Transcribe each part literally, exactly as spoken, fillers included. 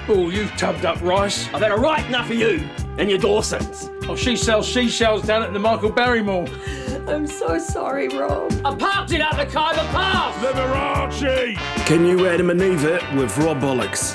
Oh, you tubbed up rice. I've had a right enough of you and your Dawsons. Oh, she sells seashells down at the Michael Barry Mall. I'm so sorry, Rob. I parked it at the Kyber Pass. Liberace! Can you Adam and Eve it with Rob Bollocks?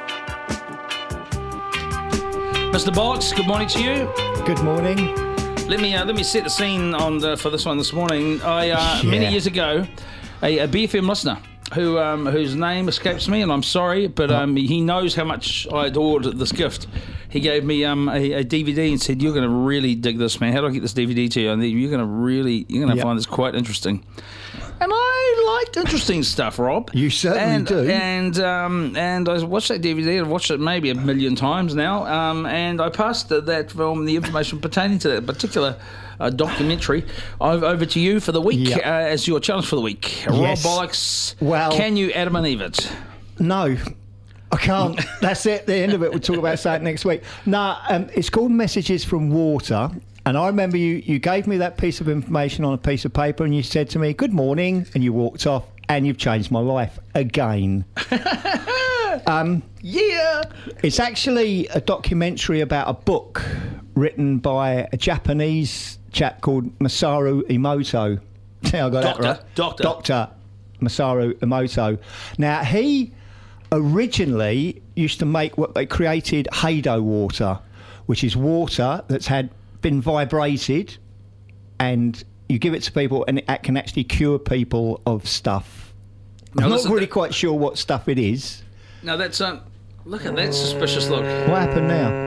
Mister Bollocks, good morning to you. Good morning. Let me uh, let me set the scene on the, for this one this morning. I uh, Yeah. many years ago, a, a B F M listener who um, whose name escapes me, and I'm sorry, but um, he knows how much I adored this gift. He gave me um, a, a D V D and said, "You're going to really dig this, man. How do I get this D V D to you? And you're going to really, you're going to Yep. find this quite interesting." And I liked interesting stuff, Rob. You certainly and, do. And um, and I watched that D V D. I've watched it maybe a million times now. Um, and I passed the, that film, the information pertaining to that particular uh, documentary, over, over to you for the week Yep. uh, as your challenge for the week. Yes. Rob Bollocks, Well- can you Adam and Eve it? No, I can't. That's it. The end of it. We'll talk about that next week. No, um, it's called Messages from Water. And I remember you, you gave me that piece of information on a piece of paper and you said to me, "Good morning," and you walked off, and you've changed my life again. um, Yeah. it's actually a documentary about a book written by a Japanese chap called Masaru Emoto. I got Doctor, that right. doctor. Doctor Masaru Emoto. Now, he originally used to make what they created Heido water, which is water that's had been vibrated, and you give it to people and it can actually cure people of stuff. Now I'm not listen, really that- quite sure what stuff it is. Now that's um, look at that suspicious look. What happened now?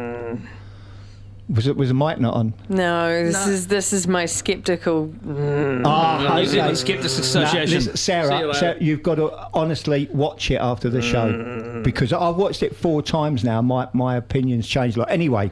Was it was the mic not on? No, this No. is this is my skeptical. Ah, New okay. Zealand Skeptics Association. Nah, listen, See you Sarah, later. Sarah, you've got to honestly watch it after the show, because I've watched it four times now. My my opinion's changed a lot. Anyway,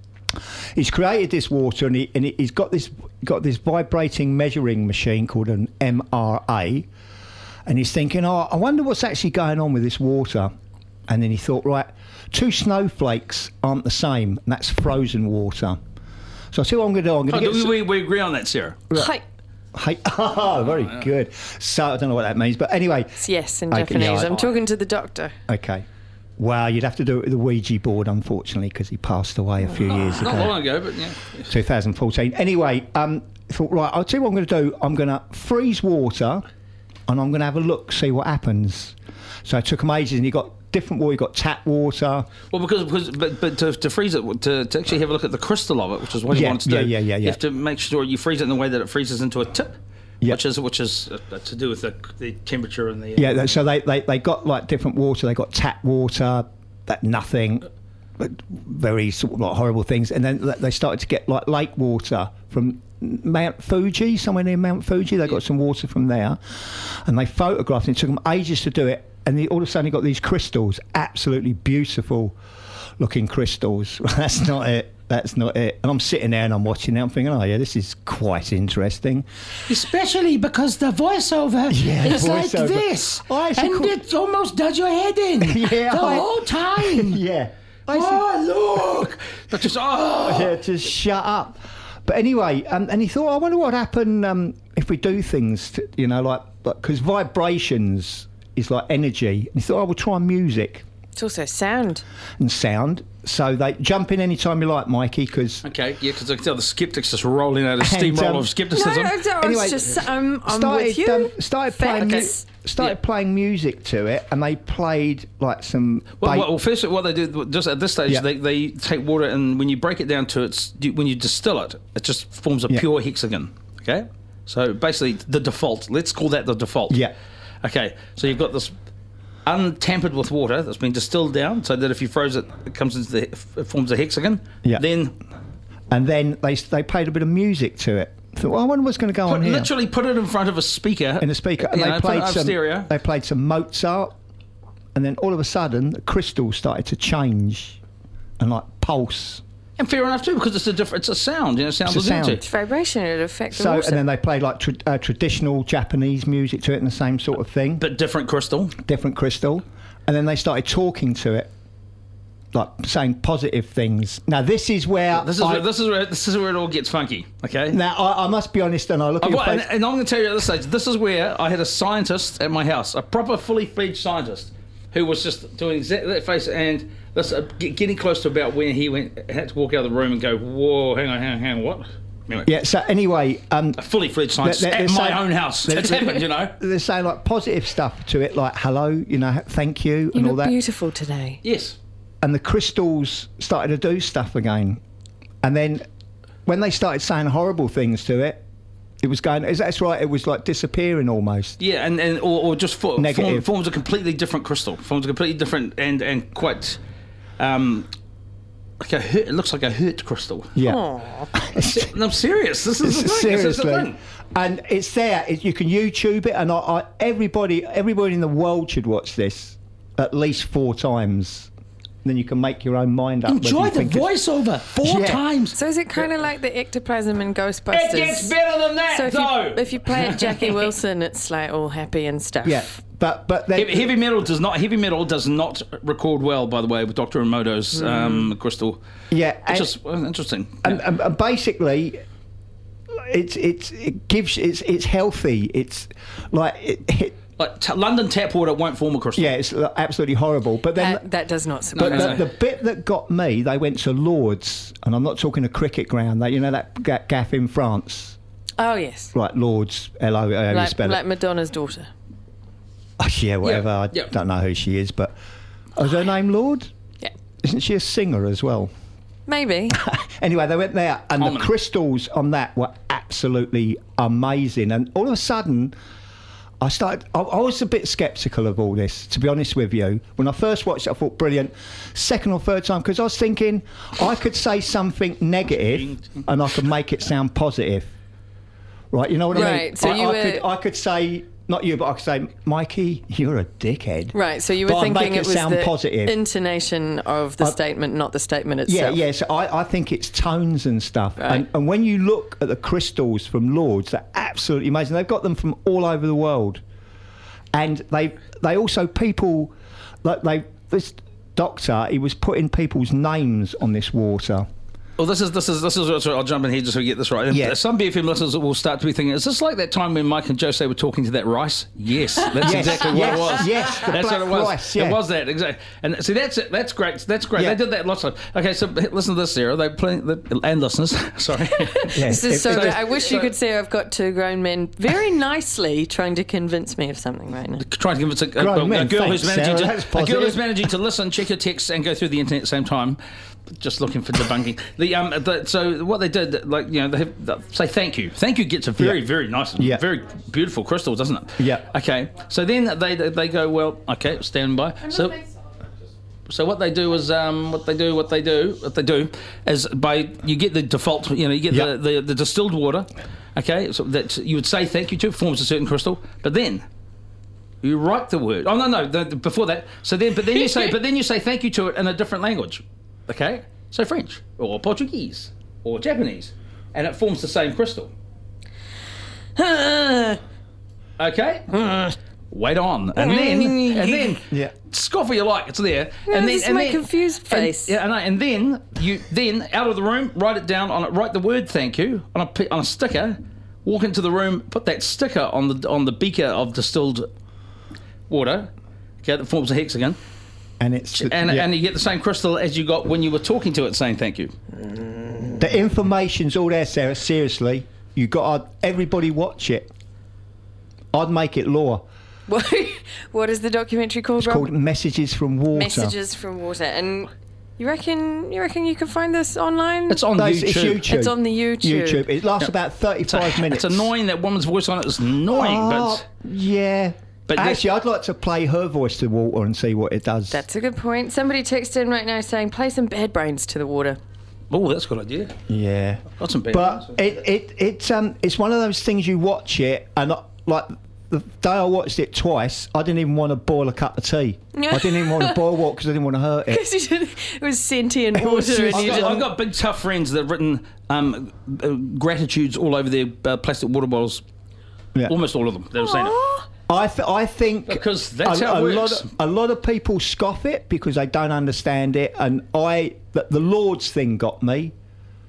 he's created this water, and, he, and he- he's got this got this vibrating measuring machine called an M R A, and he's thinking, "Oh, I wonder what's actually going on with this water." And then he thought, right, two snowflakes aren't the same, and that's frozen water. So I see what I'm going to do. I'm going Oh, to do get. we, we, we agree on that, Sarah. Hi. Hey, oh, very good. So I don't know what that means, but anyway. Yes, in Okay, Japanese. yeah, I'm talking to the doctor. Okay. Well, you'd have to do it with the Ouija board, unfortunately, because he passed away a few years Not ago, long ago, but yeah. twenty fourteen. Anyway, um, I thought, right, I'll tell you what I'm going to do. I'm going to freeze water, and I'm going to have a look, see what happens. So it took him ages, and he got different water. He got tap water. Well, because, because but, but to, to freeze it, to, to actually have a look at the crystal of it, which is what you Yeah, want to do. yeah, yeah, yeah, You yeah. have to make sure you freeze it in the way that it freezes into a tip, Yeah. which is which is uh, to do with the, the temperature and the. Yeah, that- so they, they, they got like different water. They got tap water, that nothing, but very sort of like horrible things. And then they started to get like lake water from Mount Fuji, somewhere near Mount Fuji. They got some water from there, and they photographed it. It took them ages to do it. And they, all of a sudden, you got these crystals, absolutely beautiful looking crystals. That's not it. That's not it. And I'm sitting there and I'm watching it. I'm thinking, oh yeah, this is quite interesting. Especially because the voiceover Yeah, is the like voiceover. this. I actually and call- it almost does your head in. Yeah, The I- whole time. Yeah. I said- Oh, look. But just oh, Yeah, just shut up. But anyway, um, and he thought, I wonder what happened um, if we do things, to, you know, like, because vibrations is like energy. And he thought, oh, we'll try music It's also sound. and sound. So they jump in any time you like, Mikey, because okay, yeah, because I can tell the skeptics just rolling out a And, steamroller um, of No, skepticism. I, I Anyway, was just. Um, I'm started with you. um, started playing mu- Facts. started Yeah. playing music to it, and they played like some. Well, ba- well, well, first, what they do, just at this stage, Yeah. they, they take water and when you break it down to its, when you distill it, it just forms a Yeah. pure hexagon. Okay, so basically the default. Let's call that the default. Yeah. Okay, so you've got this untampered with water that's been distilled down, so that if you froze it, it comes into the, it forms a hexagon. Yeah. Then and then they they played a bit of music to it. Thought, well, I wonder what's going to go on put, here. literally put it in front of a speaker. In the speaker, and you they know, put it played up some. stereo. They played some Mozart, and then all of a sudden, the crystals started to change and like pulse. And fair enough too, because it's a different, it's a sound, you know, sound It's a is sound. energy. It's vibration. It affects the So, water. and then they played like tra- uh, traditional Japanese music to it, and the same sort of thing, But different crystal. different crystal, and then they started talking to it, like saying positive things. Now, this is where This is I, where, this is where this is where it all gets funky. Okay. now I, I must be honest, and I look at I've your got, and, face. and I'm going to tell you at this stage, this is where I had a scientist at my house, a proper fully fledged scientist, who was just doing exactly that face, and this uh, get- getting close to about when he went, had to walk out of the room and go, whoa, hang on, hang on, hang on, what? Anyway, Yeah. So anyway, um, a fully fledged scientist They're- they're at my saying- own house. they're- It's happened, you know. they're saying like positive stuff to it, like hello, you know, thank you, You and all look that. beautiful today. Yes. And the crystals started to do stuff again. And then when they started saying horrible things to it, it was going. Is that's right? It was like disappearing almost. Yeah, and, and or, or just for, form, Negative. forms a completely different crystal. Forms a completely different and and quite um like a hurt, it looks like a hurt crystal. Yeah. No, I'm serious. This is the thing. This is the Seriously. thing. And it's there. It, you can YouTube it, and I, I, everybody, everybody in the world should watch this at least four times. Then you can make your own mind up. whether Enjoy you the think it's- voiceover four Yeah. times. So is it kind of like the ectoplasm in Ghostbusters? It gets better than that, So if though. you, if you play it Jackie Wilson, it's like all happy and stuff. Yeah, but but then, Heavy, heavy metal does not. Heavy metal does not record well, by the way, with Doctor Emoto's um, crystal. yeah, It's and, just well, interesting. and, and, and basically, it's it's it gives it's it's healthy. It's like it, it Like t- London tap water won't form a crystal. yeah, it's absolutely horrible. But then. That, that does not But surprise no, the, no. the bit that got me, they went to Lords, and I'm not talking a cricket ground. That you know that ga- gaff in France, Oh, yes. right? Lords, L O, how you Like, spell like it? Madonna's daughter. Oh, yeah, whatever. I yeah. don't know who she is, but is her name Lord? Yeah. Isn't she a singer as well? Maybe. Anyway, they went there, and Common. the crystals on that were absolutely amazing. And all of a sudden, I started. I, I was a bit sceptical of all this, to be honest with you. When I first watched it, I thought brilliant. Second or third time, because I was thinking I could say something negative and I could make it sound positive. Right? You know what I mean? Right, so I, you I were- could. I could say. Not you, but I could say, Mikey, you're a dickhead. Right, so you were But I'd thinking make it it was sound the positive. intonation of the I- statement, not the statement Yeah, itself. yeah. So I, I think it's tones and stuff. Right. And, and when you look at the crystals from Lords, they're absolutely amazing. They've got them from all over the world. And they they also, people, like they, this doctor, he was putting people's names on this water. Well, this is this is this is. Sorry, I'll jump in here just so we get this right. And Yeah. Some B F M listeners will start to be thinking, is this like that time when Mike and Jose were talking to that rice? Yes, that's Yes, exactly what yes, it was. yes, the that's black what it was. rice, yeah. It was that exactly. And see, that's it. That's great. That's great. Yeah. They did that lots of. Okay, so listen to this, Sarah. They play the, and listeners. Sorry. This is so If- if- good. I wish you so- could see I've got two grown men very nicely trying to convince me of something right now. Trying to convince a, a, Grown a men, girl thanks, who's managing Sarah, to, that's a girl positive. who's managing to listen, check your texts, and go through the internet at the same time. Just looking for debunking. The um, the, so what they did, like you know, they have, they say thank you. Thank you gets a very Yeah. very nice, and Yeah. very beautiful crystal, doesn't it? Yeah. Okay. So then they they go well. Okay, stand by. So. So what they do is um, what they do, what they do, what they do is by you get the default, you know, you get Yeah. the, the the distilled water, okay, so that you would say thank you to forms a certain crystal, but then you write the word. Oh no no, the, the- before that. So then, but then you say, but then you say thank you to it in a different language, okay? So French or Portuguese or Japanese, and it forms the same crystal. Okay. Wait on, and then and then Yeah. scoff what you like. It's there, Yeah, and then this is and my then, confused and- face. yeah, I know. And then you then out of the room, write it down on it. Write the word "thank you" on a pi- on a sticker. Walk into the room, put that sticker on the on the beaker of distilled water. Okay, that forms a hexagon, And it's and yeah. and you get the same crystal as you got when you were talking to it, saying thank you. the information's all there, Sarah. Seriously, you got everybody watch it. I'd make it law. What, what is the documentary called, It's Rob? called Messages from Water. Messages from Water. And you reckon you reckon you can find this online? It's on No, it's, YouTube. it's YouTube. It's on the YouTube. YouTube. It lasts about thirty-five minutes. It's annoying that woman's voice on it is annoying, Oh, yeah. But But the- actually, I'd like to play her voice to water and see what it does. That's a good point. Somebody texted in right now saying, play some Bad Brains to the water. but oh, that's a good idea. yeah. Got some bad But ones. it, it it's um it's one of those things you watch it and uh, like the day I watched it twice, I didn't even want to boil a cup of tea. I didn't even want to boil water because I didn't want to hurt it. It was sentient It water. was and just- I've you got, just, I've got big tough friends that have written um, uh, gratitudes all over their uh, plastic water bottles. Yeah. Almost all of them. They were saying it. Aw. I th- I think Because that's a, how it a works. lot of, a lot of people scoff it because they don't understand it, and I the, the Lord's thing got me.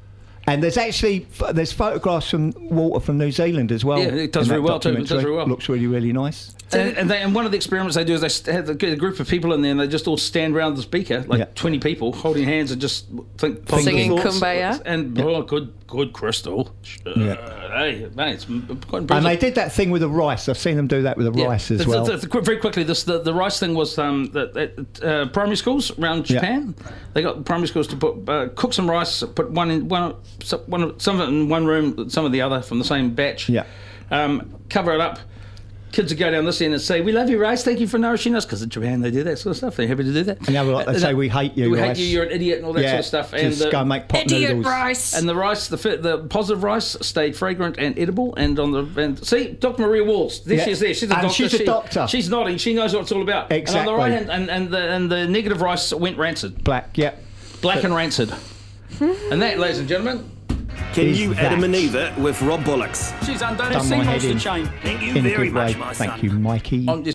And there's actually there's photographs from water from New Zealand as well. Yeah, it does in very that well too. It does documentary. very well. Looks really, really nice. And, and, they, and one of the experiments they do is they st- have a group of people in there and they just all stand around the speaker, like Yeah. twenty people, holding hands and just think positive Singing thoughts. Kumbaya. And oh, good, good crystal. Uh, Hey, mate, it's m- quite impressive. And they did that thing with the rice. I've seen them do that with the Yeah. rice as The- well. the- the- qu- very quickly, this the, the rice thing was um, the, uh, primary schools around Yeah. Japan. They got primary schools to put uh, cook some rice, put one in one, some- one of- some of it in one room, some of the other from the same batch. Yeah. Um, cover it up. Kids would go down this end and say, "We love you, rice. Thank you for nourishing us." Because in Japan they do that sort of stuff. They're happy to do that. And the other lot, they Uh, say, "We hate you, We rice." hate you. You're an idiot, and all that yeah, sort of stuff. And just the, go and make pot Idiot noodles. rice. and the rice, the fi- the positive rice stayed fragrant and edible. And on the and see, Doctor Maria Walls, there Yeah. she is. There, she's a And doctor. she's a She- doctor. She's nodding. She knows what it's all about. Exactly. And on the right hand, and, and the and the negative rice went rancid, Black, yeah. black and rancid. And that, ladies and gentlemen, Can Is you that- Adam and Eve it with Rob Bollocks? She's undone Done a sea my head monster in. chain. Thank you In a very good way. much, my Thank son. you, Mikey. I'm just